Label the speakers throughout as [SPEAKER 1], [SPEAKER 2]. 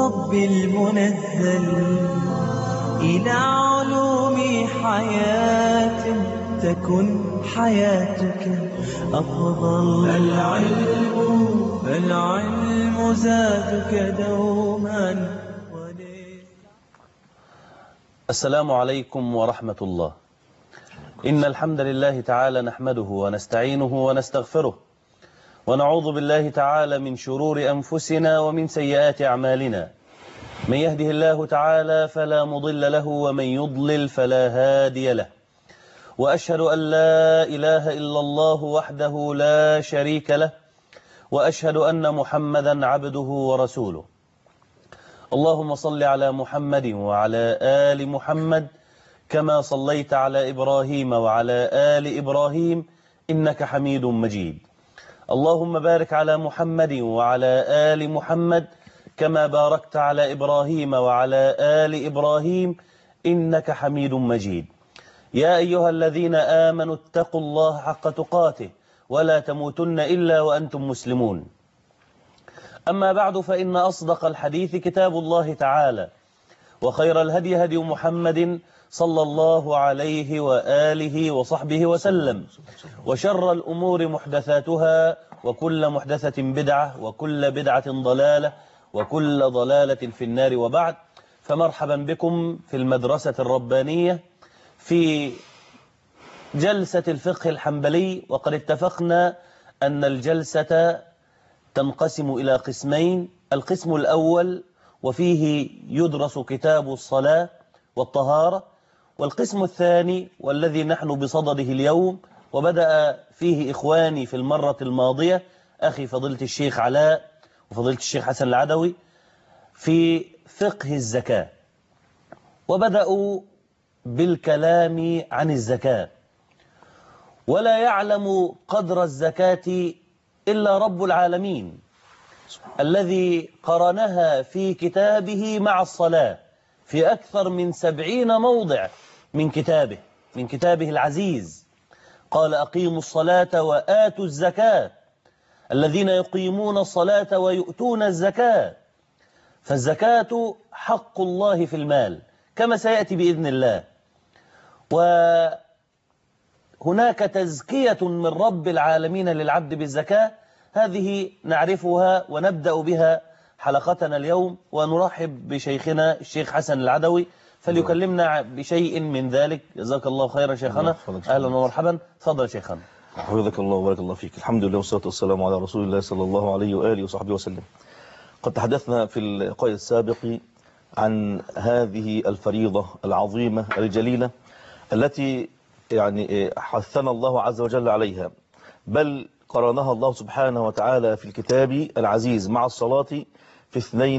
[SPEAKER 1] ربي المنزل إلى علوم حياة تكن حياتك أفضل. العلم زادك دوما.
[SPEAKER 2] السلام عليكم ورحمة الله. إن الحمد لله تعالى نحمده ونستعينه ونستغفره، ونعوذ بالله تعالى من شرور أنفسنا ومن سيئات أعمالنا. من يهده الله تعالى فلا مضل له، ومن يضلل فلا هادي له. وأشهد أن لا إله إلا الله وحده لا شريك له، وأشهد أن محمدا عبده ورسوله. اللهم صل على محمد وعلى آل محمد كما صليت على إبراهيم وعلى آل إبراهيم إنك حميد مجيد. اللهم بارك على محمد وعلى آل محمد كما باركت على إبراهيم وعلى آل إبراهيم إنك حميد مجيد. يا أيها الذين آمنوا اتقوا الله حق تقاته ولا تموتن إلا وأنتم مسلمون. أما بعد، فإن أصدق الحديث كتاب الله تعالى، وخير الهدي هدي محمد صلى الله عليه وآله وصحبه وسلم، وشر الأمور محدثاتها، وكل محدثة بدعة، وكل بدعة ضلالة، وكل ضلالة في النار. وبعد، فمرحبا بكم في المدرسة الربانية في جلسة الفقه الحنبلي. وقد اتفقنا أن الجلسة تنقسم إلى قسمين. القسم الأول وفيه يدرس كتاب الصلاة والطهارة، والقسم الثاني والذي نحن بصدده اليوم وبدأ فيه إخواني في المرة الماضية، أخي فضيلة الشيخ علاء وفضيلة الشيخ حسن العدوي، في فقه الزكاة، وبدأوا بالكلام عن الزكاة. ولا يعلم قدر الزكاة إلا رب العالمين الذي قرنها في كتابه مع الصلاة في أكثر من 70 موضع من كتابه العزيز. قال: أقيموا الصلاة وآتوا الزكاة، الذين يقيمون الصلاة ويؤتون الزكاة. فالزكاة حق الله في المال كما سيأتي بإذن الله. وهناك تزكية من رب العالمين للعبد بالزكاة، هذه نعرفها ونبدأ بها حلقتنا اليوم. ونرحب بشيخنا الشيخ حسن العدوي فليكلمنا بشيء من ذلك. جزاك الله خيرا شيخنا، أهلا ومرحبا. تفضل شيخنا.
[SPEAKER 3] حفظك الله وبارك الله فيك. الحمد لله والصلاة والسلام على رسول الله صلى الله عليه وآله وصحبه وسلم. قد تحدثنا في اللقاء السابق عن هذه الفريضة العظيمة الجليلة التي حثنا الله عز وجل عليها، بل قرنها الله سبحانه وتعالى في الكتاب العزيز مع الصلاة في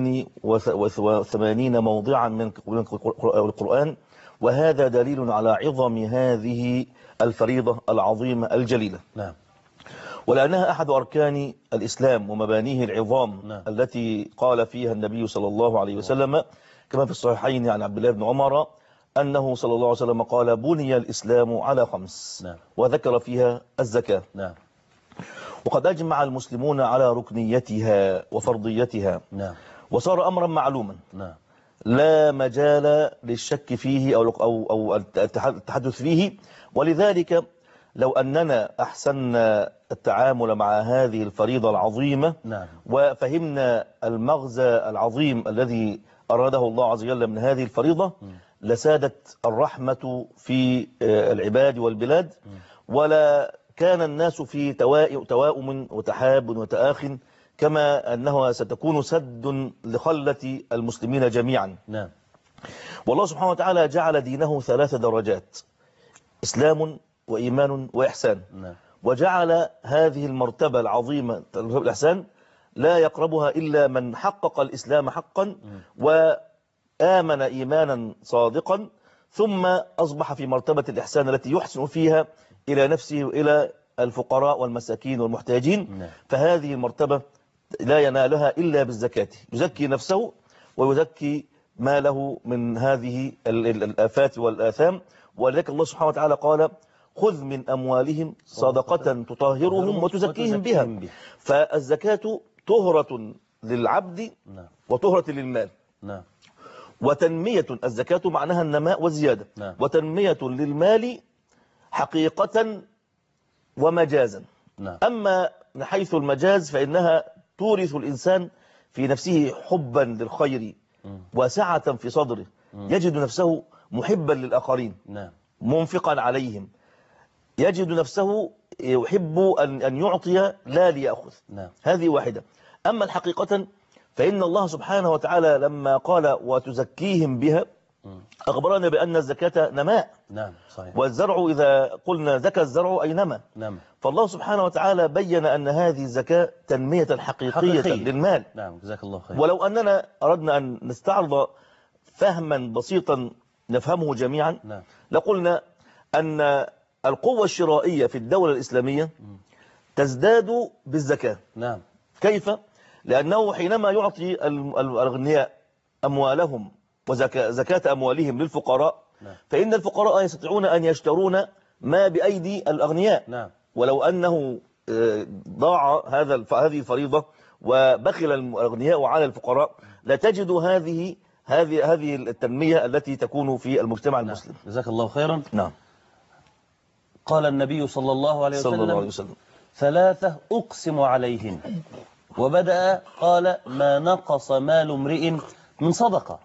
[SPEAKER 3] 82 موضعا من القرآن. وهذا دليل على عظم هذه الفريضة العظيمة الجليلة.
[SPEAKER 2] نعم.
[SPEAKER 3] ولأنها أحد أركان الإسلام ومبانيه العظام.
[SPEAKER 2] نعم.
[SPEAKER 3] التي قال فيها النبي صلى الله عليه وسلم كما في الصحيحين عن عبد الله بن عمر أنه صلى الله عليه وسلم قال: بني الإسلام على 5.
[SPEAKER 2] نعم.
[SPEAKER 3] وذكر فيها الزكاة.
[SPEAKER 2] نعم.
[SPEAKER 3] وقد أجمع المسلمون على ركنيتها وفرضيتها.
[SPEAKER 2] نعم.
[SPEAKER 3] وصار أمرا معلوما.
[SPEAKER 2] نعم.
[SPEAKER 3] لا مجال للشك فيه أو التحدث فيه. ولذلك لو أننا أحسننا التعامل مع هذه الفريضة العظيمة،
[SPEAKER 2] نعم،
[SPEAKER 3] وفهمنا المغزى العظيم الذي أراده الله عز وجل من هذه الفريضة، لسادت الرحمة في العباد والبلاد، ولا كان الناس في توائم وتحاب وتآخ، كما أنها ستكون سد لخلة المسلمين جميعا.
[SPEAKER 2] نعم.
[SPEAKER 3] والله سبحانه وتعالى جعل دينه 3 درجات: إسلام وإيمان وإحسان.
[SPEAKER 2] نعم.
[SPEAKER 3] وجعل هذه المرتبة العظيمة الإحسان لا يقربها إلا من حقق الإسلام حقا وآمن إيمانا صادقا، ثم أصبح في مرتبة الإحسان التي يحسن فيها إلى نفسه وإلى الفقراء والمساكين والمحتاجين.
[SPEAKER 2] نعم.
[SPEAKER 3] فهذه المرتبة لا ينالها إلا بالزكاة، يزكي نفسه ويزكي ما له من هذه الآفات والآثام. ولذلك الله سبحانه وتعالى قال: خذ من أموالهم صدقة تطهرهم وتزكيهم بها. فالزكاة طهرة للعبد
[SPEAKER 2] نعم.
[SPEAKER 3] وطهرة للمال.
[SPEAKER 2] نعم.
[SPEAKER 3] وتنمية الزكاة معناها النماء والزيادة.
[SPEAKER 2] نعم.
[SPEAKER 3] وتنمية للمال حقيقة ومجازا.
[SPEAKER 2] نعم.
[SPEAKER 3] أما من حيث المجاز فإنها تورث الإنسان في نفسه حبا للخير وسعة في صدره، يجد نفسه محبا للآخرين،
[SPEAKER 2] نعم.
[SPEAKER 3] منفقا عليهم، يجد نفسه يحب أن يعطي لا ليأخذ.
[SPEAKER 2] نعم.
[SPEAKER 3] هذه واحدة. أما الحقيقة فإن الله سبحانه وتعالى لما قال وتزكيهم بها أخبرنا بأن الزكاة نماء.
[SPEAKER 2] نعم صحيح.
[SPEAKER 3] والزرع إذا قلنا زكى الزرع أي نمى.
[SPEAKER 2] نعم.
[SPEAKER 3] فالله سبحانه وتعالى بين أن هذه الزكاة تنمية حقيقية للمال.
[SPEAKER 2] نعم جزاك الله خير.
[SPEAKER 3] ولو أننا أردنا أن نستعرض فهما بسيطا نفهمه جميعا،
[SPEAKER 2] نعم.
[SPEAKER 3] لقلنا أن القوة الشرائية في الدولة الإسلامية تزداد بالزكاة.
[SPEAKER 2] نعم.
[SPEAKER 3] كيف؟ لأنه حينما يعطي الأغنياء أموالهم وزكاة أموالهم للفقراء،
[SPEAKER 2] نعم.
[SPEAKER 3] فإن الفقراء يستطيعون أن يشترون ما بأيدي الأغنياء.
[SPEAKER 2] نعم.
[SPEAKER 3] ولو أنه ضاع هذه الفريضة وبخل الأغنياء على الفقراء لتجد هذه التنمية التي تكون في المجتمع المسلم.
[SPEAKER 2] نعم. جزاك الله خيرا.
[SPEAKER 3] نعم.
[SPEAKER 2] قال النبي صلى الله عليه وسلم ثلاثة أقسم عليهن، وبدأ قال ما نقص مال امرئ من صدقة.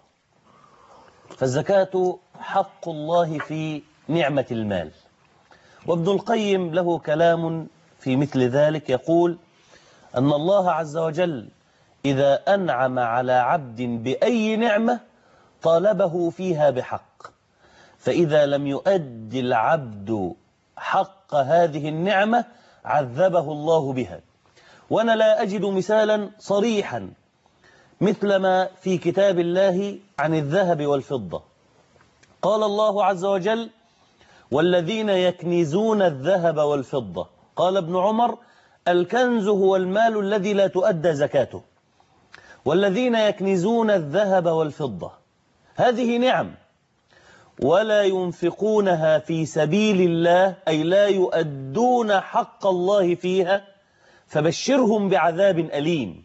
[SPEAKER 2] فالزكاة حق الله في نعمة المال. وابن القيم له كلام في مثل ذلك، يقول أن الله عز وجل إذا أنعم على عبد بأي نعمة طالبه فيها بحق، فإذا لم يؤد العبد حق هذه النعمة عذبه الله بها. وأنا لا أجد مثالا صريحا مثل ما في كتاب الله عن الذهب والفضة. قال الله عز وجل والذين يكنزون الذهب والفضة. قال ابن عمر الكنز هو المال الذي لا تؤدى زكاته. والذين يكنزون الذهب والفضة هذه نعم ولا ينفقونها في سبيل الله، أي لا يؤدون حق الله فيها، فبشرهم بعذاب أليم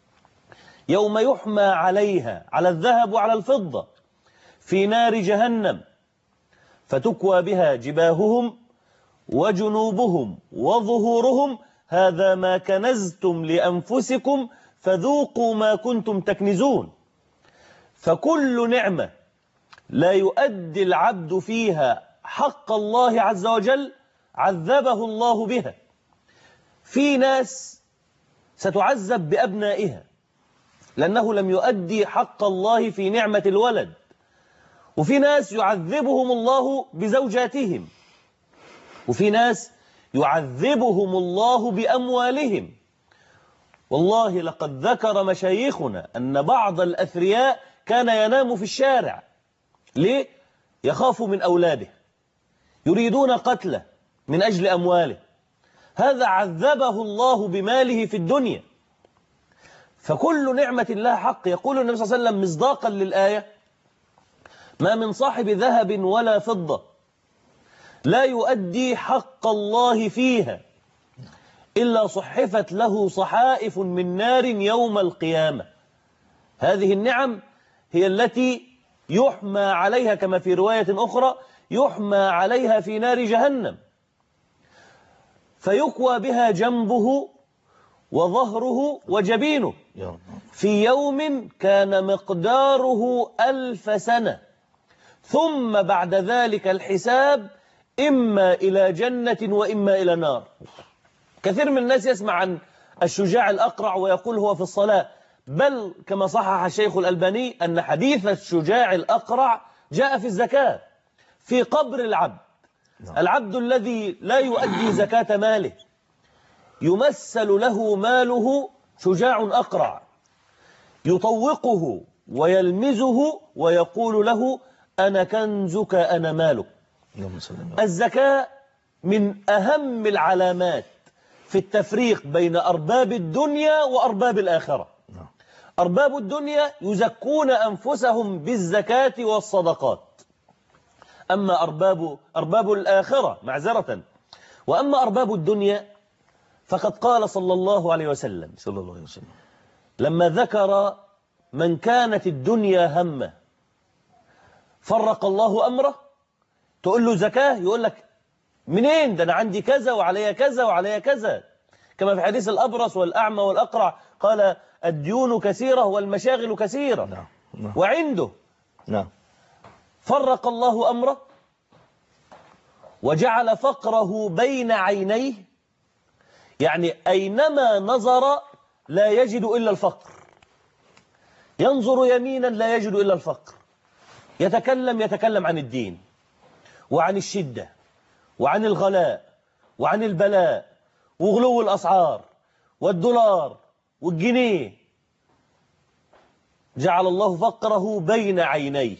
[SPEAKER 2] يوم يحمى عليها، على الذهب وعلى الفضة، في نار جهنم فتكوى بها جباههم وجنوبهم وظهورهم هذا ما كنزتم لأنفسكم فذوقوا ما كنتم تكنزون. فكل نعمة لا يؤدي العبد فيها حق الله عز وجل عذبه الله بها. في ناس ستعذب بأبنائها لأنه لم يؤدي حق الله في نعمة الولد، وفي ناس يعذبهم الله بزوجاتهم، وفي ناس يعذبهم الله بأموالهم. والله لقد ذكر مشايخنا أن بعض الأثرياء كان ينام في الشارع. ليه؟ يخاف من أولاده، يريدون قتله من أجل أمواله. هذا عذبه الله بماله في الدنيا. فكل نعمة لها حق. يقول النبي صلى الله عليه وسلم مصداقا للآية ما من صاحب ذهب ولا فضة لا يؤدي حق الله فيها إلا صحفت له صحائف من نار يوم القيامة. هذه النعم هي التي يحمى عليها كما في رواية أخرى يحمى عليها في نار جهنم فيكوى بها جنبه وظهره وجبينه في يوم كان مقداره 1000 سنة، ثم بعد ذلك الحساب إما إلى جنة وإما إلى نار. كثير من الناس يسمع عن الشجاع الأقرع ويقول هو في الصلاة، بل كما صحح الشيخ الألباني أن حديث الشجاع الأقرع جاء في الزكاة في قبر العبد. العبد الذي لا يؤدي زكاة ماله يمثل له ماله شجاع أقرع يطوقه ويلمزه ويقول له أنا كنزك أنا مالك. الزكاة من أهم العلامات في التفريق بين أرباب الدنيا وأرباب الآخرة. أرباب الدنيا يزكون أنفسهم بالزكاة والصدقات، أما أرباب الآخرة معذرة، وأما أرباب الدنيا فقد قال صلى الله عليه وسلم لما ذكر من كانت الدنيا همه فرق الله أمره، تقول له زكاة يقول لك منين ده، أنا عندي كذا وعليا كذا وعليا كذا، كما في حديث الأبرص والأعمى والأقرع قال الديون كثيرة والمشاغل كثيرة.
[SPEAKER 3] نعم.
[SPEAKER 2] وعنده
[SPEAKER 3] نعم.
[SPEAKER 2] فرق الله أمره وجعل فقره بين عينيه، يعني أينما نظر لا يجد إلا الفقر، ينظر يمينا لا يجد إلا الفقر، يتكلم عن الدين وعن الشدة وعن الغلاء وعن البلاء وغلو الأسعار والدولار والجنيه، جعل الله فقره بين عينيه.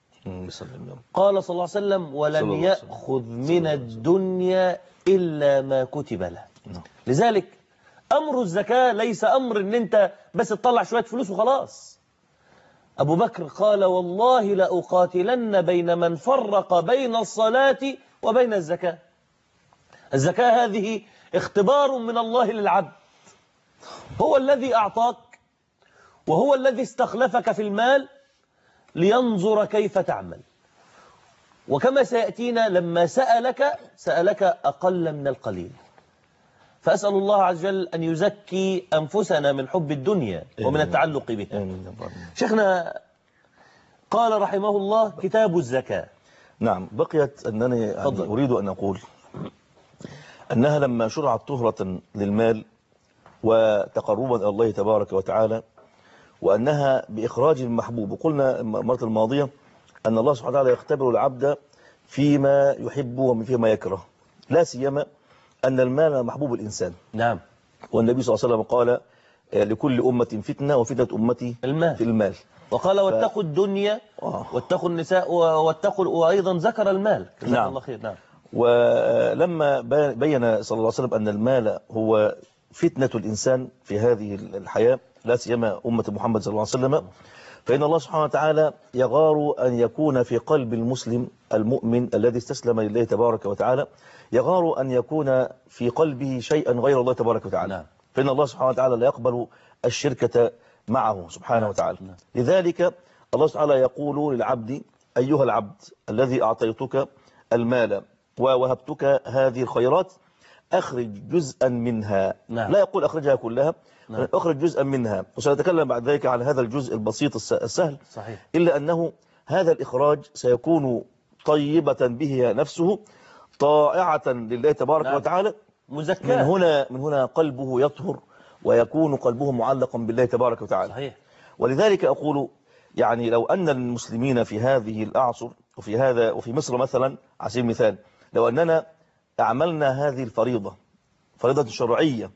[SPEAKER 2] قال صلى الله عليه وسلم ولن يأخذ من الدنيا إلا ما كتب له. لذلك أمر الزكاة ليس أمر أن أنت بس تطلع شوية فلوس وخلاص. أبو بكر قال والله لأقاتلن بين من فرق بين الصلاة وبين الزكاة. الزكاة هذه اختبار من الله للعبد، هو الذي أعطاك وهو الذي استخلفك في المال لينظر كيف تعمل. وكما سيأتينا لما سألك أقل من القليل، فأسأل الله عز وجل أن يزكي أنفسنا من حب الدنيا ومن التعلق بها. شيخنا قال رحمه الله كتاب الزكاة.
[SPEAKER 3] نعم. بقيت أنني أريد أن أقول أنها لما شرعت طهرة للمال وتقربا إلى الله تبارك وتعالى، وأنها بإخراج المحبوب، وقلنا المرة الماضية أن الله سبحانه وتعالى يختبر العبد فيما يحب وفيما يكره، لا سيما أن المال محبوب الإنسان.
[SPEAKER 2] نعم.
[SPEAKER 3] والنبي صلى الله عليه وسلم قال لكل أمة فتنة وفتنة أمتي
[SPEAKER 2] المال.
[SPEAKER 3] في المال.
[SPEAKER 2] وقال واتقوا الدنيا واتقوا النساء واتقوا، وأيضا ذكر المال.
[SPEAKER 3] نعم.
[SPEAKER 2] الله خير. نعم.
[SPEAKER 3] ولما بين صلى الله عليه وسلم أن المال هو فتنة الإنسان في هذه الحياة، لا سيما أمة محمد صلى الله عليه وسلم، فإن الله سبحانه وتعالى يغار أن يكون في قلب المسلم المؤمن الذي استسلم لله تبارك وتعالى، يغار أن يكون في قلبه شيئا غير الله تبارك وتعالى. فإن الله سبحانه وتعالى لا يقبل الشركة معه سبحانه وتعالى. لذلك الله سبحانه يقول للعبد أيها العبد الذي أعطيتك المال ووهبتك هذه الخيرات أخرج جزءا منها. لا يقول أخرجها كلها، أخرج جزءا منها، وسنتكلم بعد ذلك عن هذا الجزء البسيط السهل.
[SPEAKER 2] صحيح.
[SPEAKER 3] إلا أنه هذا الإخراج سيكون طيبة به نفسه، طائعة لله تبارك وتعالى،
[SPEAKER 2] مزكاة.
[SPEAKER 3] من هنا قلبه يطهر ويكون قلبه معلقا بالله تبارك وتعالى.
[SPEAKER 2] صحيح.
[SPEAKER 3] ولذلك أقول يعني لو أن المسلمين في هذه الأعصر وفي مصر مثلا على سبيل المثال، لو أننا أعملنا هذه الفريضة، فريضة شرعية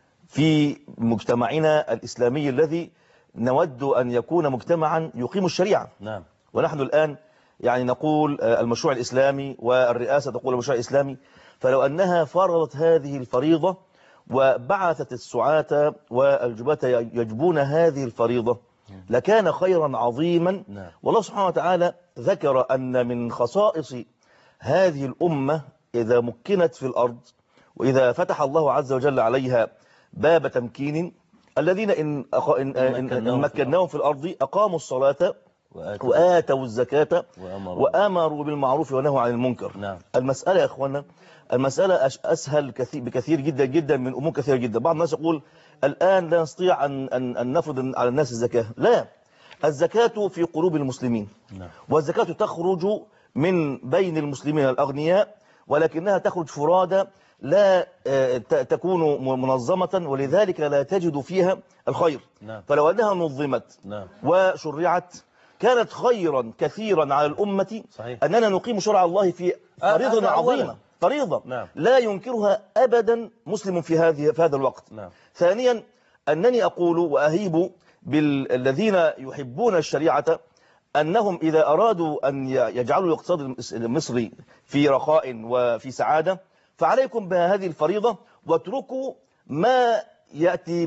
[SPEAKER 3] في مجتمعنا الإسلامي الذي نود أن يكون مجتمعا يقيم الشريعة.
[SPEAKER 2] نعم.
[SPEAKER 3] ونحن الآن يعني نقول المشروع الإسلامي والرئاسة تقول المشروع الإسلامي، فلو أنها فرضت هذه الفريضة وبعثت السعاة والجباة يجبون هذه الفريضة لكان خيرا عظيما.
[SPEAKER 2] نعم.
[SPEAKER 3] والله سبحانه وتعالى ذكر أن من خصائص هذه الأمة إذا مكنت في الأرض وإذا فتح الله عز وجل عليها باب تمكين، الذين إن مكناهم في الأرض أقاموا الصلاة وآتوا الزكاة وآمروا بالمعروف ونهوا عن المنكر.
[SPEAKER 2] نعم.
[SPEAKER 3] المسألة يا أخوانا، المسألة أسهل بكثير جدا جدا من أمور كثيرة جدا. بعض الناس يقول الآن لا نستطيع أن نفرض على الناس الزكاة. لا، الزكاة في قلوب المسلمين.
[SPEAKER 2] نعم.
[SPEAKER 3] والزكاة تخرج من بين المسلمين الأغنياء، ولكنها تخرج فرادى لا تكون منظمة، ولذلك لا تجد فيها الخير.
[SPEAKER 2] نعم.
[SPEAKER 3] فلو أنها نظمت
[SPEAKER 2] نعم.
[SPEAKER 3] وشرعت كانت خيرا كثيرا على الأمة.
[SPEAKER 2] صحيح.
[SPEAKER 3] أننا نقيم شرع الله في فريضة عظيمة، فريضة.
[SPEAKER 2] نعم.
[SPEAKER 3] لا ينكرها أبدا مسلم في هذا الوقت.
[SPEAKER 2] نعم.
[SPEAKER 3] ثانيا أنني أقول وأهيب بالذين يحبون الشريعة أنهم إذا أرادوا أن يجعلوا الاقتصاد المصري في رخاء وفي سعادة فعليكم بهذه الفريضة، واتركوا ما يأتي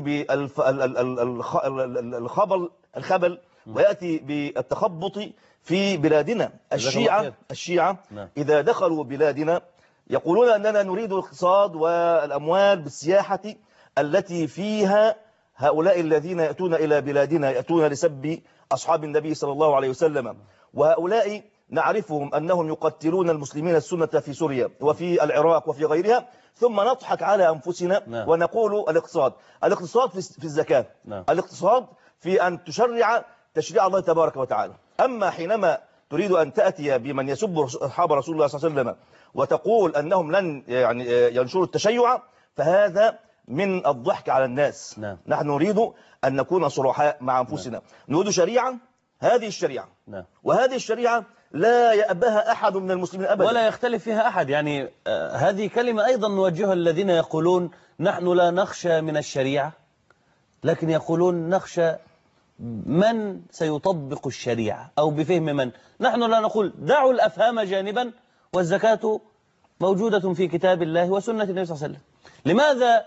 [SPEAKER 3] بالخبل ويأتي بالتخبط في بلادنا. الشيعة
[SPEAKER 2] نعم.
[SPEAKER 3] إذا دخلوا بلادنا يقولون أننا نريد الاقتصاد والأموال بالسياحة التي فيها هؤلاء الذين يأتون إلى بلادنا يأتون لسب أصحاب النبي صلى الله عليه وسلم، وهؤلاء نعرفهم أنهم يقتلون المسلمين السنة في سوريا وفي العراق وفي غيرها، ثم نضحك على أنفسنا ونقول الاقتصاد في الزكاة، الاقتصاد في أن تشرع تشريع الله تبارك وتعالى. أما حينما تريد أن تأتي بمن يسب أصحاب رسول الله صلى الله عليه وسلم وتقول أنهم لن ينشروا التشيع، فهذا من الضحك على الناس. نحن نريد أن نكون صرحاء مع أنفسنا. نريد شريعة، هذه الشريعة وهذه الشريعة لا يأباها أحد من المسلمين أبدا
[SPEAKER 2] ولا يختلف فيها أحد. يعني هذه كلمة أيضا نوجهها الذين يقولون نحن لا نخشى من الشريعة، لكن يقولون نخشى من سيطبق الشريعة أو بفهم من. نحن لا نقول دعوا الأفهام جانبا، والزكاة موجودة في كتاب الله وسنة النبي صلى الله عليه وسلم. لماذا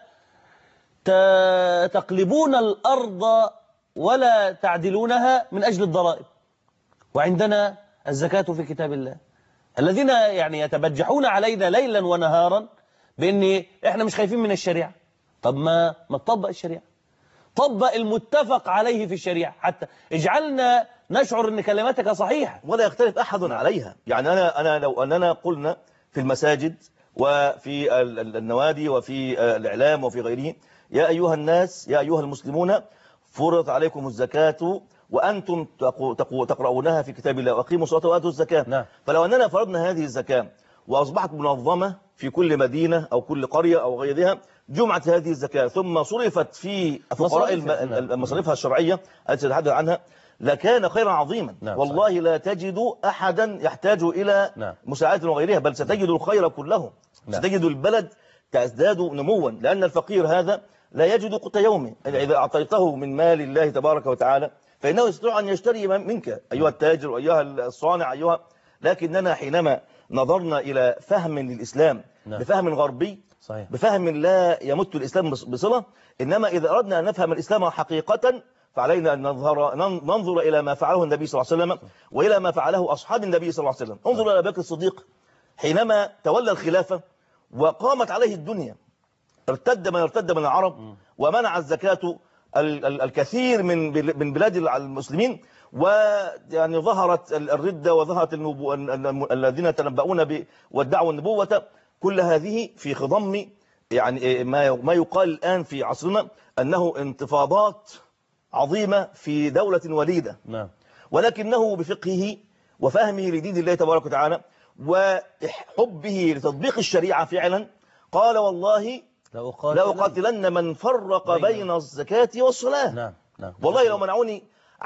[SPEAKER 2] تقلبون الأرض ولا تعدلونها من أجل الضرائب وعندنا الزكاة في كتاب الله؟ الذين يعني يتبجحون علينا ليلا ونهارا بأن إحنا مش خايفين من الشريعة. طب ما تطبق الشريعة، طبق المتفق عليه في الشريعة، حتى اجعلنا نشعر أن كلماتك صحيحة
[SPEAKER 3] ولا يختلف أحد عليها. يعني أنا لو أننا قلنا في المساجد وفي النوادي وفي الإعلام وفي غيره يا أيها الناس يا أيها المسلمون فرضت عليكم الزكاة وأنتم تقرؤونها في كتاب الله وأقيموا الصلاة وآتوا الزكاة. فلو أننا فرضنا هذه الزكاة وأصبحت منظمة في كل مدينة أو كل قرية أو غيرها، جمعت هذه الزكاة ثم صرفت في فقراء مصاريفها الشرعية التي نتحدث عنها، لكان خيرا عظيما. والله لا تجد أحدا يحتاج إلى مساعدة وغيرها، بل ستجد الخير كله. ستجد البلد تزداد نموا، لأن الفقير هذا لا يجد قوت يومه. إذا أعطيته من مال الله تبارك وتعالى فإنه يستطيع أن يشتري منك أيها التاجر وأيها الصانع لكننا حينما نظرنا إلى فهم للإسلام بفهم غربي صحيح، بفهم لا يمت الإسلام بصلة، إنما إذا أردنا أن نفهم الإسلام حقيقة فعلينا أن ننظر إلى ما فعله النبي صلى الله عليه وسلم وإلى ما فعله أصحاب النبي صلى الله عليه وسلم. انظر إلى أبي بكر الصديق حينما تولى الخلافة وقامت عليه الدنيا، ارتد من العرب ومنع الزكاة الكثير من بلاد المسلمين، ويعني ظهرت الردة وظهرت الذين تنبؤون وادعوا النبوة. كل هذه في خضم يعني ما يقال الآن في عصرنا أنه انتفاضات عظيمة في دولة وليدة، ولكنه بفقهه وفهمه لدين الله تبارك وتعالى وحبه لتطبيق الشريعة فعلا قال والله لأقاتلن من فرق بين الزكاة والصلاة. والله لو منعوني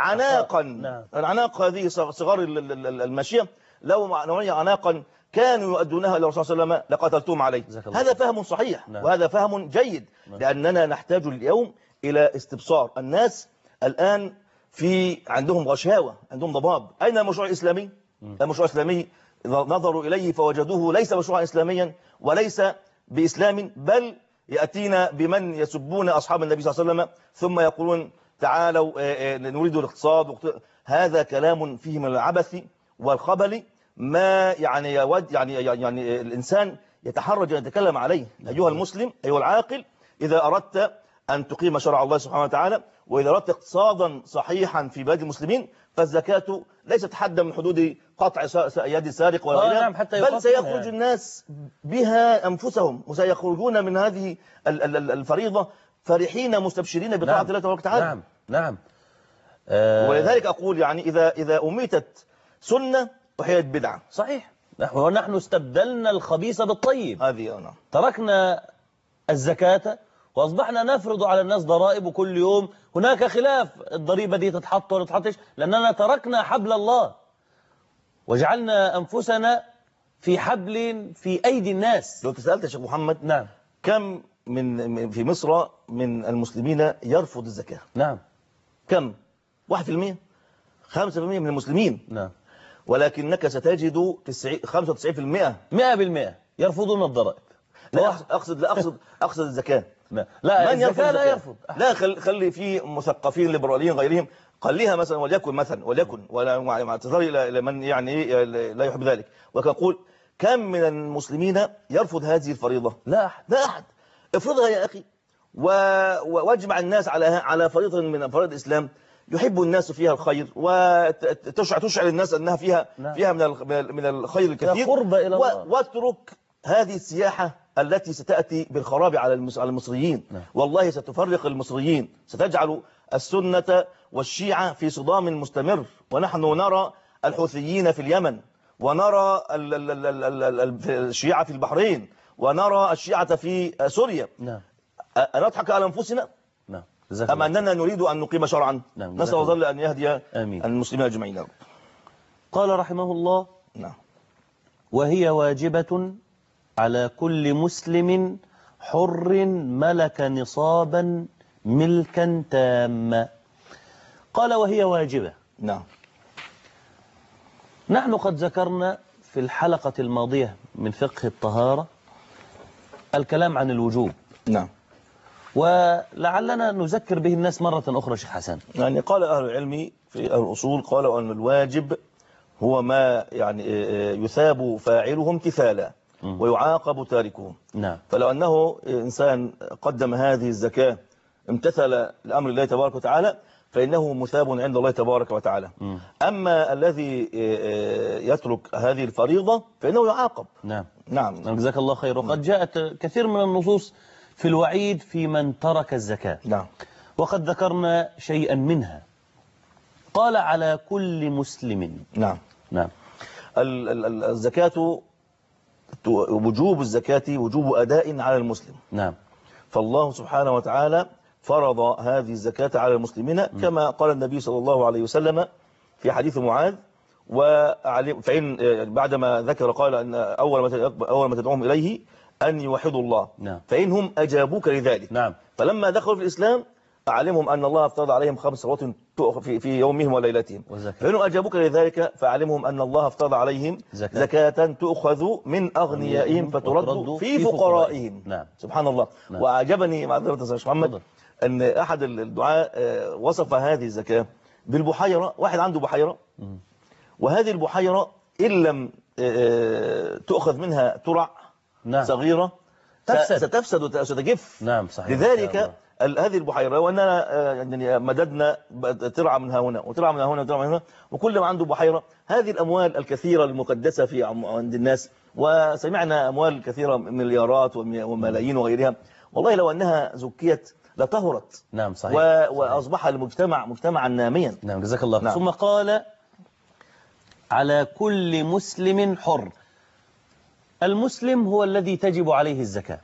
[SPEAKER 3] عناق هذه صغار الماشية، لو منعوني عناقا كانوا يؤدونها إلى الرسول صلى الله عليه وسلم لقاتلتهم عليه. هذا فهم صحيح وهذا فهم جيد، لأننا نحتاج اليوم إلى استبصار. الناس الآن عندهم غشاوة، عندهم ضباب. أين المشروع الإسلامي؟ المشروع الإسلامي نظروا إليه فوجدوه ليس مشروعا إسلاميا وليس بإسلام، بل يأتينا بمن يسبون أصحاب النبي صلى الله عليه وسلم ثم يقولون تعالوا نريد الاقتصاد. هذا كلام فيه من العبث والخبل ما يعني يود يعني الإنسان يتحرج أن يتكلم عليه. أيها المسلم أيها العاقل، إذا أردت أن تقيم شرع الله سبحانه وتعالى وإذا أردت اقتصادا صحيحا في بلاد المسلمين فالزكاة ليست حدا من حدود قطع يد سارق ولا غيرها، بل سيخرج الناس بها أنفسهم وسيخرجون من هذه الفريضة فرحين مستبشرين بطاعة الله تبارك وتعالى.
[SPEAKER 2] نعم.
[SPEAKER 3] ولذلك أقول يعني إذا أميتت سنة أحيت بدعة.
[SPEAKER 2] صحيح. ونحن استبدلنا الخبيث بالطيب.
[SPEAKER 3] هذه
[SPEAKER 2] تركنا الزكاة وأصبحنا نفرض على الناس ضرائب، وكل يوم هناك خلاف الضريبة دي تتحط ولا تتحطش، لأننا تركنا حبل الله وجعلنا أنفسنا في حبل في أيدي الناس.
[SPEAKER 3] لو تسألت يا شيخ محمد كم في مصر من المسلمين يرفض الزكاة؟ كم؟ 1%؟ 5% من المسلمين؟ ولكنك ستجد 95%
[SPEAKER 2] 100% يرفضون الضرائب.
[SPEAKER 3] لا أقصد الزكاة.
[SPEAKER 2] لا الزكاة لا يرفض.
[SPEAKER 3] لا خلي في مثقفين ليبراليين غيرهم قليها مثلا وليكن ولا اعتذاري إلى من يعني لا يحب ذلك، وكأقول كم من المسلمين يرفض هذه الفريضة؟ لا أحد. افرضها يا أخي واجمع الناس على فريضة من فرائض الإسلام يحب الناس فيها الخير، وتشعر الناس أنها فيها من الخير الكثير،
[SPEAKER 2] قرب إلى الله.
[SPEAKER 3] واترك هذه السياحة التي ستأتي بالخراب على المصريين. والله ستفرق المصريين، ستجعل السنة والشيعة في صدام مستمر. ونحن نرى الحوثيين في اليمن، ونرى الشيعة في البحرين، ونرى الشيعة في سوريا. أنضحك على أنفسنا أم أننا نريد أن نقيم شرعا؟ نسأل الله أن يهدي المسلمين أجمعين.
[SPEAKER 2] قال رحمه الله: وهي واجبة على كل مسلم حر ملك نصابا ملكا تاما. قال وهي واجبة. نحن قد ذكرنا في الحلقة الماضية من فقه الطهارة الكلام عن الوجوب. ولعلنا نذكر به الناس مرة أخرى شيخ حسن.
[SPEAKER 3] يعني قال أهل العلم في أهل الأصول قالوا أن الواجب هو ما يعني يثاب فاعله امتثالا ويعاقب تاركه. فلو أنه إنسان قدم هذه الزكاة امتثل لأمر الله تبارك وتعالى فإنه مثاب عند الله تبارك وتعالى. أما الذي يترك هذه الفريضة فإنه يعاقب.
[SPEAKER 2] نعم جزاك الله خير. وقد جاءت كثير من النصوص في الوعيد في من ترك الزكاة. وقد ذكرنا شيئا منها. قال على كل مسلم.
[SPEAKER 3] الزكاة وجوب الزكاة وجوب أداء على المسلم. فالله سبحانه وتعالى فرض هذه الزكاة على المسلمين كما قال النبي صلى الله عليه وسلم في حديث معاذ. فإن بعدما ذكر قال أن أول ما تدعوهم إليه أن يوحدوا الله. فإنهم أجابوك لذلك. فلما دخلوا في الإسلام أعلمهم أن الله افترض عليهم 5 صلوات في يومهم وليلتهم. فإنهم أجابوك لذلك فأعلمهم أن الله افترض عليهم زكاة تؤخذ من أغنيائهم فترد في فقرائهم. سبحان الله. وأعجبني معذرة يا شيخ محمد أن أحد الدعاء وصف هذه الزكاة بالبحيرة. واحد عنده بحيرة، وهذه البحيرة إن لم تؤخذ منها ترع صغيرة ستفسد وستجف.
[SPEAKER 2] صحيح.
[SPEAKER 3] لذلك هذه البحيرة وأننا يعني مددنا ترعى من هنا وترعى من هنا وترعى من هنا، وكل ما عنده بحيرة هذه الأموال الكثيرة المقدسة في عند الناس، وسمعنا أموال كثيرة مليارات وملايين وغيرها، والله لو أنها زكيت لطهرت.
[SPEAKER 2] صحيح.
[SPEAKER 3] وأصبح المجتمع مجتمعا ناميا.
[SPEAKER 2] جزاك الله. ثم قال على كل مسلم حر. المسلم هو الذي تجب عليه الزكاة،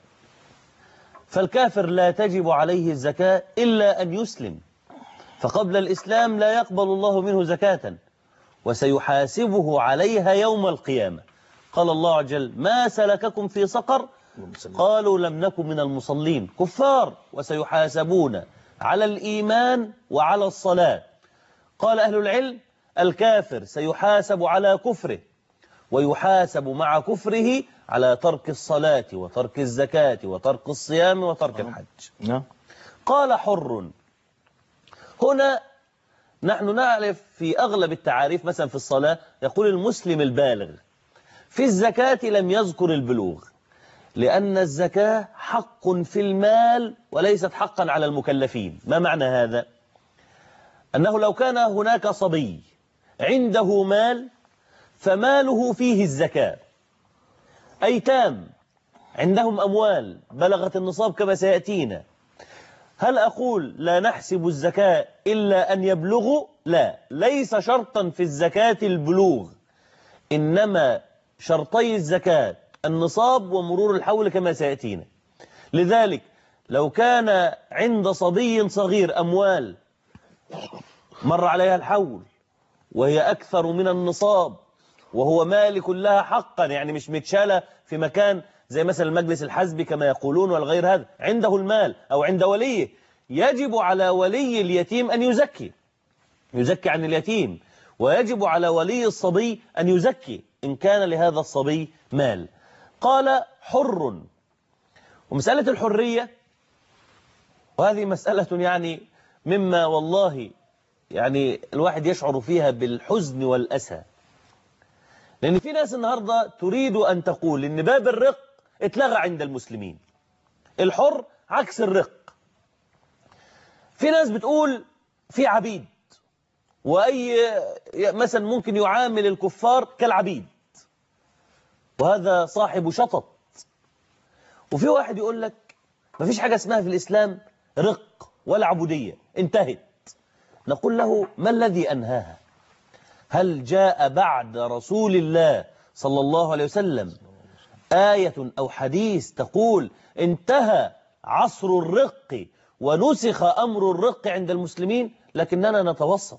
[SPEAKER 2] فالكافر لا تجب عليه الزكاة إلا أن يسلم، فقبل الإسلام لا يقبل الله منه زكاة وسيحاسبه عليها يوم القيامة. قال الله عز وجل: ما سلككم في سقر؟ قالوا لم نكن من المصلين. كفار وسيحاسبون على الإيمان وعلى الصلاة. قال أهل العلم: الكافر سيحاسب على كفره، ويحاسب مع كفره على ترك الصلاة وترك الزكاة وترك الصيام وترك الحج. قال حر. هنا نحن نعرف في أغلب التعاريف مثلا في الصلاة يقول المسلم البالغ. في الزكاة لم يذكر البلوغ، لأن الزكاة حق في المال وليست حقا على المكلفين. ما معنى هذا؟ أنه لو كان هناك صبي عنده مال فماله فيه الزكاة. أيتام عندهم أموال بلغت النصاب كما سيأتينا، هل أقول لا نحسب الزكاة إلا أن يبلغوا؟ لا، ليس شرطا في الزكاة البلوغ، إنما شرطي الزكاة النصاب ومرور الحول كما سيأتينا. لذلك لو كان عند صبي صغير أموال مر عليها الحول وهي أكثر من النصاب وهو مالك لها حقا، يعني مش متشالة في مكان زي مثلا المجلس الحزبي كما يقولون والغير، هذا عنده المال أو عند وليه، يجب على ولي اليتيم أن يزكي عن اليتيم، ويجب على ولي الصبي أن يزكي إن كان لهذا الصبي مال. قال حر. ومسألة الحرية وهذه مسألة يعني مما والله يعني الواحد يشعر فيها بالحزن والأسى، لأن في ناس النهاردة تريد أن تقول إن باب الرق اتلغى عند المسلمين. الحر عكس الرق، في ناس بتقول في عبيد، وأي مثلا ممكن يعامل الكفار كالعبيد، وهذا صاحب شطط. وفي واحد يقول لك ما فيش حاجة اسمها في الإسلام رق ولا عبودية، انتهت. نقول له ما الذي أنهاها؟ هل جاء بعد رسول الله صلى الله عليه وسلم آية أو حديث تقول انتهى عصر الرق ونسخ أمر الرق عند المسلمين؟ لكننا نتوسط.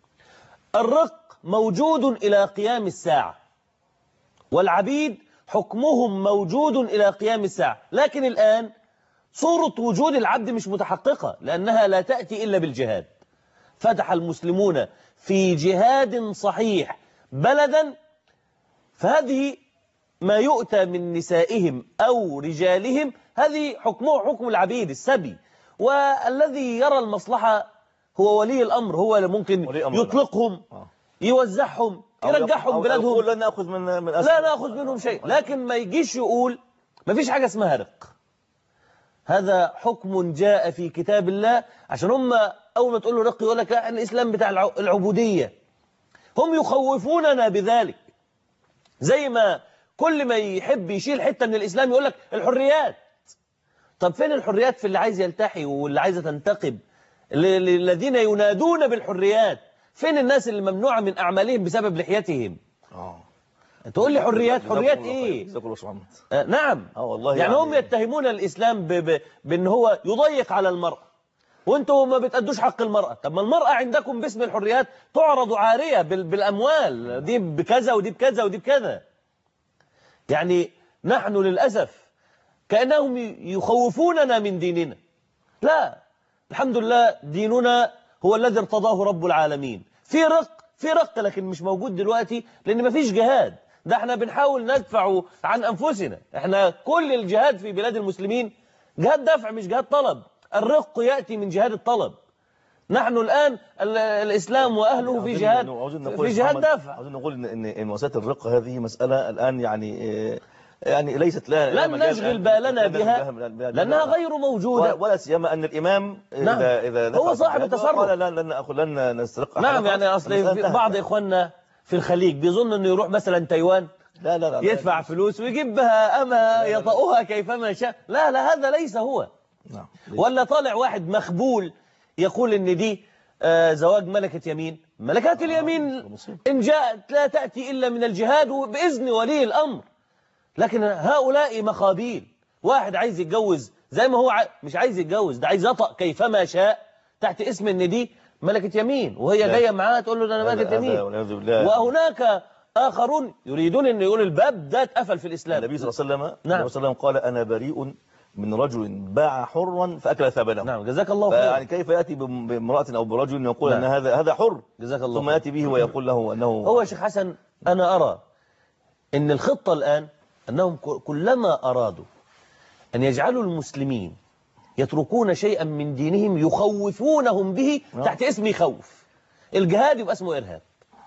[SPEAKER 2] الرق موجود إلى قيام الساعة، والعبيد حكمهم موجود إلى قيام الساعة، لكن الآن صورة وجود العبد مش متحققة، لأنها لا تأتي إلا بالجهاد. فتح المسلمون في جهاد صحيح بلدا، فهذه ما يؤتى من نسائهم أو رجالهم هذه حكمه حكم العبيد السبي، والذي يرى المصلحة هو ولي الأمر، هو اللي ممكن يطلقهم، يوزعهم، يرجعهم بلادهم.
[SPEAKER 3] لا نأخذ من
[SPEAKER 2] لا نأخذ منهم شيء، لكن ما يجيش يقول ما فيش حاجة اسمها رق. هذا حكم جاء في كتاب الله، عشان هم أول ما تقول له رق يقول لك لا الإسلام بتاع العبودية. هم يخوفوننا بذلك، زي ما كل ما يحب يشيل حتة من الإسلام يقول لك الحريات. طب فين الحريات في اللي عايز يلتحي واللي عايزة تنتقب، الذين ينادون بالحريات؟ فين الناس اللي ممنوعة من أعمالهم بسبب لحيتهم؟ تقول لي حريات، حريات ايه؟ نعم
[SPEAKER 3] والله
[SPEAKER 2] يعني هم يتهمون الإسلام بأن هو يضيق على المرأة، وانتوا ما بتأدوش حق المرأة. طب ما المرأة عندكم باسم الحريات تعرض عارية بالأموال، دي بكذا ودي بكذا ودي بكذا. يعني نحن للأسف كأنهم يخوفوننا من ديننا. لا، الحمد لله ديننا هو الذي ارتضاه رب العالمين. في رق لكن مش موجود دلوقتي لأن ما فيش جهاد. ده احنا بنحاول ندفع عن أنفسنا. احنا كل الجهاد في بلاد المسلمين جهاد دفع مش جهاد طلب. الرق يأتي من جهاد الطلب. نحن الآن الإسلام وأهله في جهاد دفع.
[SPEAKER 3] عاوزين نقول إن مسألة الرق هذه مسألة الآن يعني ليست
[SPEAKER 2] لن نشغل بالنا بها لأنها غير موجودة،
[SPEAKER 3] ولا سيما أن الإمام إذا
[SPEAKER 2] هو صاحب التصرف
[SPEAKER 3] لن نسترق.
[SPEAKER 2] نعم يعني أصل بعض إخواننا في الخليج بيظن أنه يروح مثلا تايوان لا يدفع فلوس ويجيب بها أما يطأها كيفما شاء. لا هذا ليس هو. ولا طالع واحد مخبول يقول ان دي زواج ملكة يمين. ملكات اليمين إن جاءت لا تأتي إلا من الجهاد وبإذن ولي الأمر. لكن هؤلاء مخابيل. واحد عايز يتجوز زي ما هو مش عايز يتجوز، ده عايز يطأ كيفما شاء تحت اسم ان دي ملكة يمين، وهي جاية معاها تقول له ده أنا ملكة يمين. وهناك آخرون يريدون أن يقول الباب ده اتقفل في الإسلام.
[SPEAKER 3] النبي صلى الله عليه وسلم وسلم قال أنا بريء من رجل باع حرا فأكل ثمنه.
[SPEAKER 2] نعم جزاك الله خير.
[SPEAKER 3] يعني كيف يأتي بامرأة أو برجل يقول أن هذا حر،
[SPEAKER 2] جزاك الله
[SPEAKER 3] ثم يأتي به ويقول له أنه
[SPEAKER 2] هو. شيخ حسن أنا أرى أن الخطة الآن أنهم كلما أرادوا أن يجعلوا المسلمين يتركون شيئا من دينهم يخوفونهم به تحت اسم خوف. الجهاد يبقى اسمه إرهاب.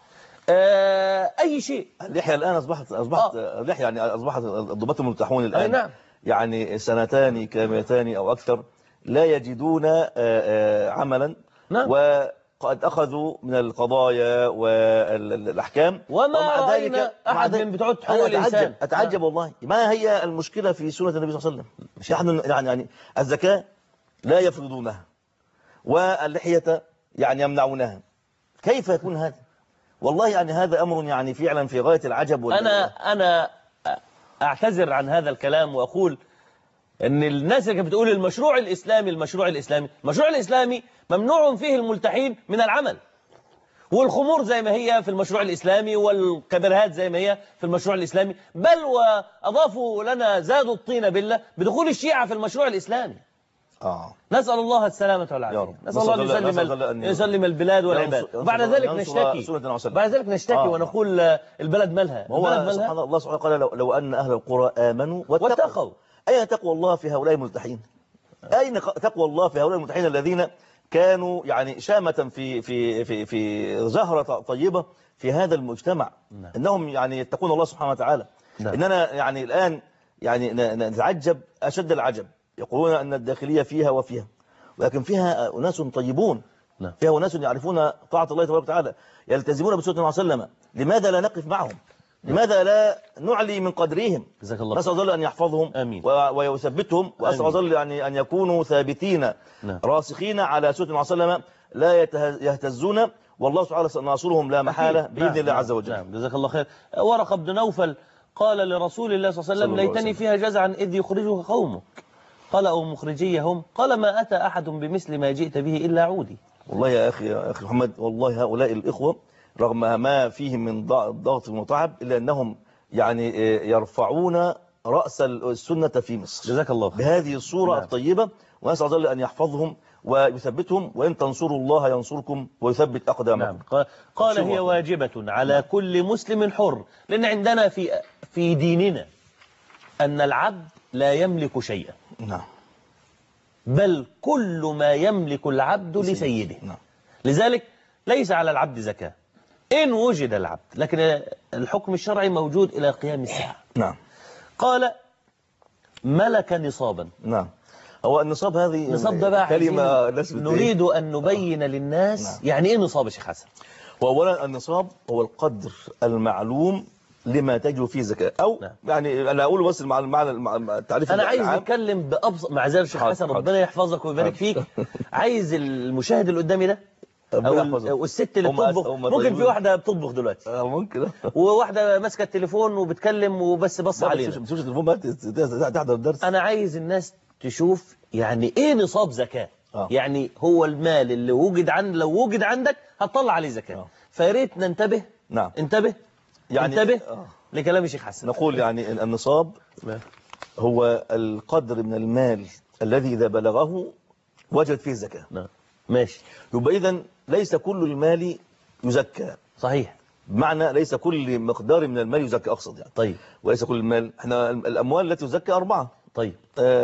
[SPEAKER 2] أي شيء.
[SPEAKER 3] اللحية الآن أصبحت اللحية يعني أصبحت الضباط الملتحون الآن
[SPEAKER 2] نعم.
[SPEAKER 3] يعني سنتان كاملتان أو أكثر لا يجدون عملا.
[SPEAKER 2] نعم.
[SPEAKER 3] وقد أخذوا من القضايا والأحكام
[SPEAKER 2] وما رأينا أحد من بتوع حقوق الإنسان.
[SPEAKER 3] أتعجب والله. ما هي المشكلة في سنة النبي صلى الله عليه وسلم؟ يعني الزكاة لا يفرضونها واللحية يعني يمنعونها. كيف يكون هذا؟ والله يعني هذا أمر يعني فعلا في غاية العجب.
[SPEAKER 2] أنا أعتذر عن هذا الكلام وأقول أن الناس اللي بتقول المشروع الإسلامي ممنوع فيه الملتحين من العمل، والخمور زي ما هي في المشروع الإسلامي، والكبرهات زي ما هي في المشروع الإسلامي، بل وأضافوا لنا زادوا الطين بالله بدخول الشيعة في المشروع الإسلامي. نسأل الله السلامة والعافية. نسأل الله أن يسلم البلاد والعباد. بعد ذلك نشتكي ونقول البلد مالها.
[SPEAKER 3] سبحان الله سبحانه قال لو أن أهل القرى آمنوا واتقوا. أين تقوى الله في هؤلاء الملتحين؟ أين تقوى الله في هؤلاء الملتحين الذين كانوا يعني شامة في زهرة طيبة في هذا المجتمع؟ إنهم يعني يتقون الله سبحانه وتعالى. إننا يعني الآن يعني نتعجب أشد العجب. يقولون أن الداخلية فيها وفيها، ولكن فيها أناس طيبون،
[SPEAKER 2] نعم.
[SPEAKER 3] فيها أناس يعرفون طاعة الله تبارك وتعالى، يلتزمون بسنة النبي صلى الله عليه وسلم. لماذا لا نقف معهم؟ لماذا لا نعلي من قدرهم؟
[SPEAKER 2] جزاك الله
[SPEAKER 3] نسأل الله أن يحفظهم
[SPEAKER 2] آمين.
[SPEAKER 3] ويثبتهم، وأسأل الله يعني أن يكونوا ثابتين
[SPEAKER 2] نعم.
[SPEAKER 3] راسخين على سنة النبي صلى الله عليه وسلم، لا يهتزون، والله سبحانه سننصرهم لا محالة بإذن الله عز وجل.
[SPEAKER 2] نعم جزاك الله خير. ورقة بن نوفل قال لرسول الله صلى الله عليه وسلم: ليتني فيها جزعا إذ يخرجه قومك. قال: أو مخرجيهم؟ قال: ما أتى أحد بمثل ما جئت به إلا عودي.
[SPEAKER 3] والله يا أخي محمد، والله هؤلاء الإخوة رغم ما فيهم من ضغط ومتعب إلا أنهم يعني يرفعون رأس السنة في مصر.
[SPEAKER 2] جزاك الله خير.
[SPEAKER 3] بهذه الصورة
[SPEAKER 2] نعم.
[SPEAKER 3] الطيبة، ونسأل الله أن يحفظهم ويثبتهم، وإن تنصروا الله ينصركم ويثبت أقدامكم.
[SPEAKER 2] نعم. قال: هي واجبة على كل مسلم حر، لأن عندنا في ديننا أن العبد لا يملك شيئا،
[SPEAKER 3] نعم،
[SPEAKER 2] بل كل ما يملك العبد لسيده.
[SPEAKER 3] نعم.
[SPEAKER 2] لذلك ليس على العبد زكاة إن وجد العبد، لكن الحكم الشرعي موجود إلى قيام الساعة.
[SPEAKER 3] نعم.
[SPEAKER 2] قال: ملك نصابا.
[SPEAKER 3] نعم. هو النصاب هذه
[SPEAKER 2] نصاب ده بقى
[SPEAKER 3] كلمة
[SPEAKER 2] نريد أن نبين للناس.
[SPEAKER 3] نعم.
[SPEAKER 2] يعني إيه نصاب يا شيخ حسن؟
[SPEAKER 3] وأولا النصاب هو القدر المعلوم لما تجب فيه زكاة، أو
[SPEAKER 2] نعم.
[SPEAKER 3] يعني أنا أقول بس مع التعريف
[SPEAKER 2] أنا عايز
[SPEAKER 3] العام.
[SPEAKER 2] نتكلم بأبسط معذرة الشيخ حسن،
[SPEAKER 3] حاضر.
[SPEAKER 2] ربنا يحفظك ويبارك فيك. عايز المشاهد اللي قدامي ده أو الست اللي بتطبخ، ممكن في واحدة بتطبخ دلوقتي،
[SPEAKER 3] ممكن،
[SPEAKER 2] وواحدة ماسكة التليفون وبتكلم وبس بص علينا.
[SPEAKER 3] مش التليفون بقى تحضر الدرس.
[SPEAKER 2] أنا عايز الناس تشوف يعني إيه نصاب زكاة. يعني هو المال اللي وجد لو وجد عندك هتطلع عليه زكاة. فياريت ننتبه.
[SPEAKER 3] نعم.
[SPEAKER 2] انتبه يعني انتبه لكلام الشيخ حسن.
[SPEAKER 3] نقول يعني النصاب هو القدر من المال الذي إذا بلغه وجد فيه زكاة.
[SPEAKER 2] نعم ماشي.
[SPEAKER 3] يبقى إذن ليس كل المال يزكى.
[SPEAKER 2] صحيح.
[SPEAKER 3] بمعنى ليس كل مقدار من المال يزكى، أقصد يعني.
[SPEAKER 2] طيب.
[SPEAKER 3] وليس كل المال، احنا الأموال التي تزكى 4.
[SPEAKER 2] طيب.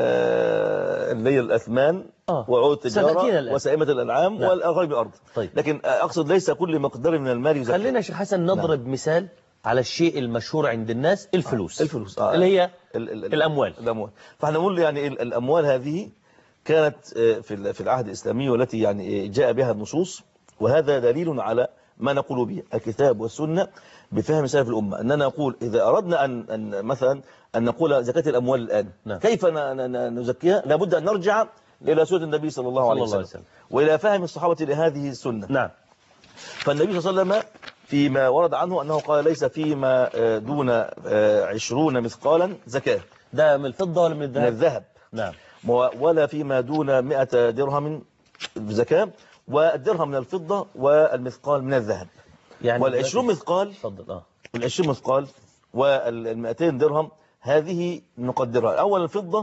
[SPEAKER 3] اللي هي الأثمان وعود التجارة وسائمة الأنعام والأغراب الأرض.
[SPEAKER 2] طيب.
[SPEAKER 3] لكن أقصد ليس كل مقدار من المال يزكى.
[SPEAKER 2] خلينا يا شيخ حسن نضرب مثال على الشيء المشهور عند الناس، الفلوس.
[SPEAKER 3] الفلوس
[SPEAKER 2] اللي هي الأموال.
[SPEAKER 3] فاحنا نقول يعني الأموال هذه كانت في العهد الإسلامي، والتي يعني جاء بها النصوص، وهذا دليل على ما نقول به الكتاب والسنة بفهم سلف الأمة. أننا نقول إذا أردنا أن مثلا أن نقول زكاة الأموال الآن،
[SPEAKER 2] نعم.
[SPEAKER 3] كيف نزكيها؟ لابد أن نرجع إلى سنة النبي صلى الله عليه وسلم وإلى فهم الصحابة لهذه السنة.
[SPEAKER 2] نعم.
[SPEAKER 3] فالنبي صلى الله عليه وسلم فيما ورد عنه أنه قال: ليس فيما دون 20 مثقالا زكاة.
[SPEAKER 2] ده من الفضة ولا من الذهب؟
[SPEAKER 3] من الذهب.
[SPEAKER 2] نعم.
[SPEAKER 3] ولا فيما دون 100 درهم زكاة، والدرهم من الفضة والمثقال من الذهب.
[SPEAKER 2] يعني
[SPEAKER 3] وال20 مثقال،
[SPEAKER 2] اتفضل.
[SPEAKER 3] وال20 مثقال وال200 درهم هذه نقدرها. أولا الفضة،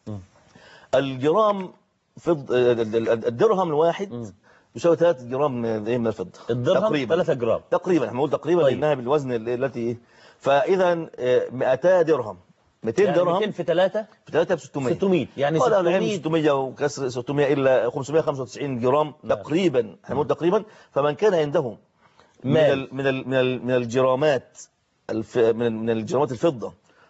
[SPEAKER 3] الجرام الدرهم الواحد يساوي 3 جرام من الفضة.
[SPEAKER 2] الدرهم
[SPEAKER 3] تقريبا
[SPEAKER 2] 3 جرام
[SPEAKER 3] تقريبا، احنا بنقول تقريبا.
[SPEAKER 2] طيب.
[SPEAKER 3] لأنها بالوزن التي فإذا 200 درهم 200
[SPEAKER 2] يعني
[SPEAKER 3] درهم
[SPEAKER 2] 200 في 3
[SPEAKER 3] ب 600
[SPEAKER 2] يعني
[SPEAKER 3] 600 وكسر 600 إلا 595 جرام تقريبا. احنا بنقول تقريبا. فمن كان عنده من الجرامات من الجرامات الفضة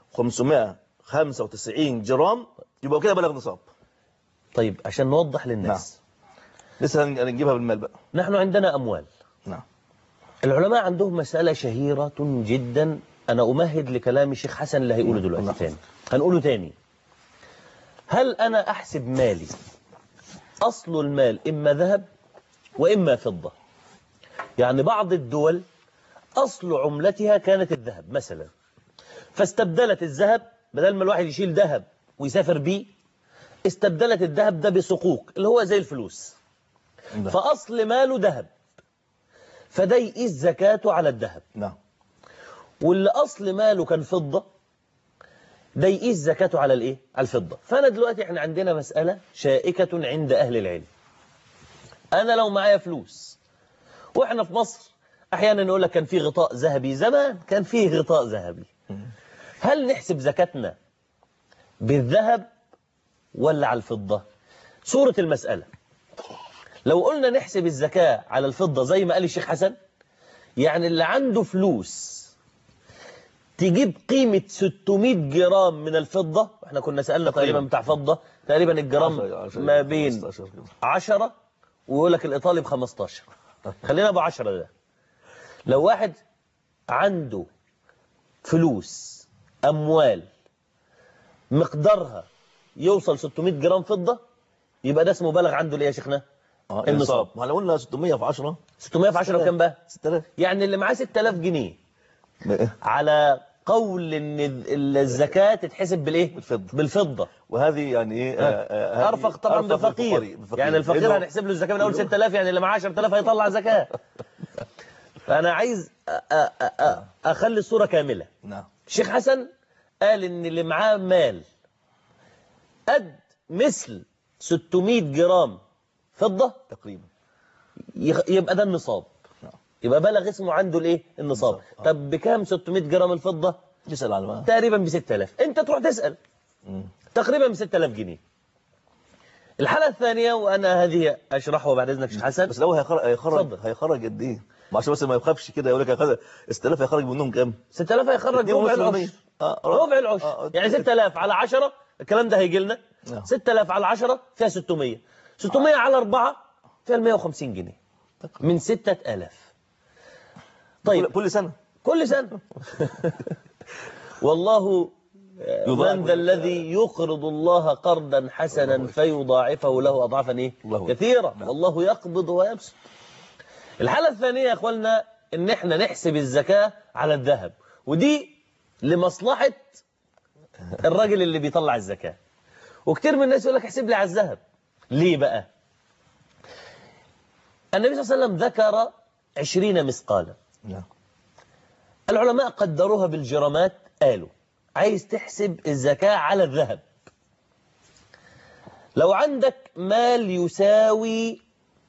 [SPEAKER 3] 595 جرام، يبقى كده بلغ نصاب.
[SPEAKER 2] طيب عشان نوضح للناس.
[SPEAKER 3] نعم. لسه هنجيبها بالمال بقى.
[SPEAKER 2] نحن عندنا أموال.
[SPEAKER 3] نعم.
[SPEAKER 2] العلماء عندهم مسألة شهيرة جدا، أنا أمهد لكلام الشيخ حسن اللي هيقوله دلوقتي. تاني هنقوله تاني. هل أنا أحسب مالي أصل المال إما ذهب وإما فضة؟ يعني بعض الدول أصل عملتها كانت الذهب مثلا، فاستبدلت الذهب، بدل ما الواحد يشيل ذهب ويسافر بيه، استبدلت الذهب ده بصكوك اللي هو زي الفلوس. فأصل ماله ذهب، فده يقيس زكاته على الذهب.
[SPEAKER 3] نعم.
[SPEAKER 2] واللي أصل ماله كان فضة، ده يقيس زكاته على الإيه؟ على الفضة. فأنا دلوقتي احنا عندنا مسألة شائكة عند أهل العلم. أنا لو معايا فلوس، وإحنا في مصر أحيانا نقول لك كان في غطاء ذهبي، زمان كان فيه غطاء ذهبي، هل نحسب زكاتنا بالذهب ولا على الفضة؟ صورة المسألة، لو قلنا نحسب الزكاة على الفضة زي ما قال الشيخ حسن، يعني اللي عنده فلوس تجيب قيمة 600 جرام من الفضة، احنا كنا سألنا تقريبا بتاع فضة تقريبا الجرام
[SPEAKER 3] 10
[SPEAKER 2] ما بين
[SPEAKER 3] 15 كده.
[SPEAKER 2] 10 ويقول لك الإيطالي ب 15. خلينا ب 10 ده. لو واحد عنده فلوس أموال مقدارها يوصل 600 جرام فضة، يبقى ده اسمه بالغ عنده ليه يا شيخنا؟
[SPEAKER 3] النصاب. ما احنا قلنا 600 في 10
[SPEAKER 2] 600 في 10 بكام بقى؟
[SPEAKER 3] 6000.
[SPEAKER 2] يعني اللي معاه 6000 جنيه على قول ان الزكاة تتحسب بالايه؟ بالفضة.
[SPEAKER 3] وهذه يعني ايه
[SPEAKER 2] ارفق طبعا بفقير. يعني الفقير هنحسب له الزكاة من اول 6000، يعني اللي معاه 10000 هيطلع زكاة. فانا عايز اخلي الصورة كاملة.
[SPEAKER 3] نعم.
[SPEAKER 2] الشيخ حسن قال ان اللي معاه مال قد مثل 600 جرام فضة
[SPEAKER 3] تقريبا
[SPEAKER 2] يبقى ده النصاب. يبقى بلغ اسمه عنده الايه؟ النصاب. طب بكام 600 جرام الفضة؟
[SPEAKER 3] تسأل على ما
[SPEAKER 2] تقريبا ب 6000. انت تروح تسأل تقريبا ب 6000 جنيه. الحالة الثانية وانا هذه اشرحها بعد اذنك شيخ حسن.
[SPEAKER 3] بس لو هيخرج قد ايه؟ عشان بس ما يخافش كده يقول لك 6000 هيخرج منهم كام؟
[SPEAKER 2] 6000 هيخرج ربع العشر. ربع العشر. يعني 6000 على 10 الكلام ده هيجي لنا 6000 على 10 فيها 600. 600 على 4 فيها 150 جنيه من 6000. طيب
[SPEAKER 3] كل سنة.
[SPEAKER 2] كل سنة. والله من ذا الذي يقرض الله قرضا حسنا فيضاعفه له أضعافا إيه؟ كثيرة. والله يقبض ويبسط. الحالة الثانية يا أخواننا إن إحنا نحسب الزكاة على الذهب، ودي لمصلحة الراجل اللي بيطلع الزكاة. وكتير من الناس يقول لك احسب لي على الذهب. ليه بقى؟ النبي صلى الله عليه وسلم ذكر 20 مثقالا. العلماء قدروها بالجرامات. قالوا عايز تحسب الزكاة على الذهب، لو عندك مال يساوي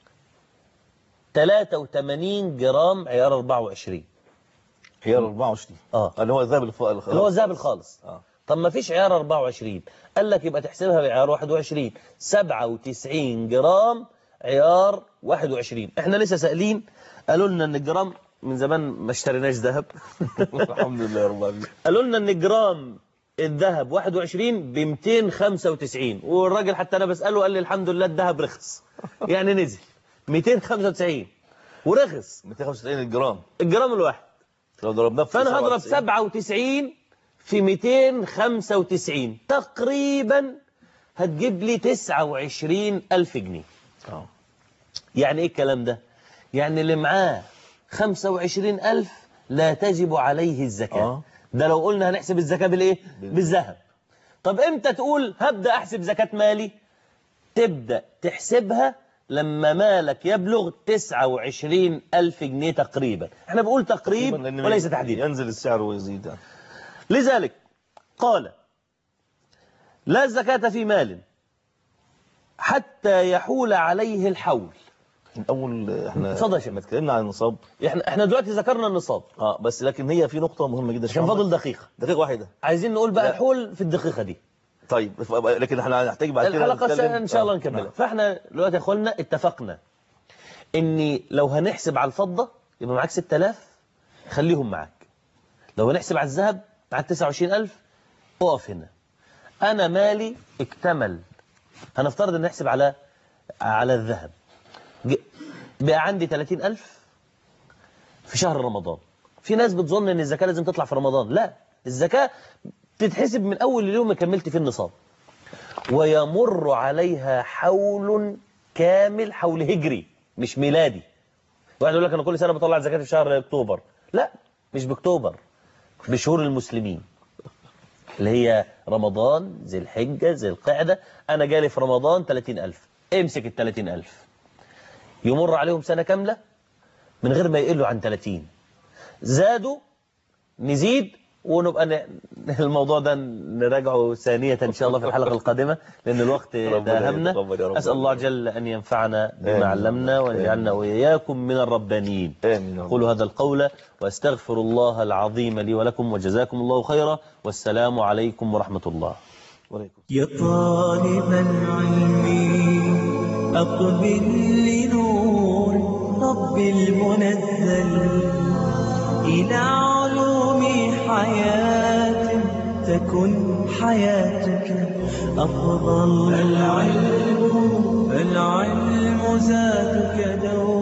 [SPEAKER 2] 83 جرام عيار 24.
[SPEAKER 3] عيار 24 اللي هو الذهب الخالص.
[SPEAKER 2] اللي هو الذهب الخالص. طب ما فيش عيار 24. قال لك يبقى تحسبها بعيار 21. 97 جرام عيار 21. احنا لسه سائلين قالوا لنا ان الجرام من زمان ما اشتريناش ذهب.
[SPEAKER 3] الحمد لله رب العالمين.
[SPEAKER 2] قالوا لنا ان جرام الذهب 21 ب 295، والراجل حتى انا بساله قال لي الحمد لله الذهب رخص. يعني نزل 295 ورخص.
[SPEAKER 3] 295 الجرام.
[SPEAKER 2] الجرام الواحد.
[SPEAKER 3] لو ضربناه في
[SPEAKER 2] فانا هضرب 97 في 295 تقريبا هتجيب لي 29,000 جنيه. يعني ايه الكلام ده؟ يعني اللي معاه 25,000 لا تجب عليه الزكاة. ده لو قلنا هنحسب الزكاة بالايه؟ بالذهب. طب امتى تقول هبدأ احسب زكاة مالي؟ تبدأ تحسبها لما مالك يبلغ 29,000 جنيه تقريبا. احنا بنقول تقريب وليس تحديد.
[SPEAKER 3] ينزل السعر ويزيد.
[SPEAKER 2] لذلك قال لا زكاة في مال حتى يحول عليه الحول.
[SPEAKER 3] اول احنا
[SPEAKER 2] اتكلمنا
[SPEAKER 3] عن النصاب.
[SPEAKER 2] احنا دلوقتي ذكرنا النصاب.
[SPEAKER 3] بس لكن هي في نقطة مهمة جدا.
[SPEAKER 2] كان فاضل دقيقة
[SPEAKER 3] واحدة.
[SPEAKER 2] عايزين نقول بقى الحول في الدقيقة دي.
[SPEAKER 3] طيب لكن احنا هنحتاج بعد كده
[SPEAKER 2] الحلقة ان شاء الله نكملها. فاحنا دلوقتي يا اخوانا اتفقنا ان لو هنحسب على الفضة يبقى معاك 6000 خليهم معاك. لو هنحسب على الذهب معاك 29,000 اقف هنا. انا مالي اكتمل. هنفترض ان نحسب على الذهب. بقى عندي 30,000 في شهر رمضان. في ناس بتظن ان الزكاة لازم تطلع في رمضان. لا، الزكاة تتحسب من اول اليوم ما كملت فيه النصاب، ويمر عليها حول كامل، حول هجري مش ميلادي. واحد يقول لك انا كل سنة بطلع الزكاة في شهر اكتوبر. لا، مش باكتوبر، بشهور المسلمين اللي هي رمضان، ذي الحجة، ذي القعدة. انا جالي في رمضان 30,000. امسك ال 30,000 يمر عليهم سنة كاملة من غير ما يقلوا عن 30. زادوا نزيد، ونبقى الموضوع ده نراجعه ثانية إن شاء الله في الحلقة القادمة لأن الوقت داهمنا. أسأل الله جل أن ينفعنا بما علمنا ويجعلنا وإياكم من الربانيين. قولوا هذا القول وأستغفر الله العظيم لي ولكم، وجزاكم الله خيرا، والسلام عليكم ورحمة الله.
[SPEAKER 1] يا طالب العلم أقبل لنور رب المنزل إلى علوم حياة تكن حياتك أفضل. العلم زادك دوما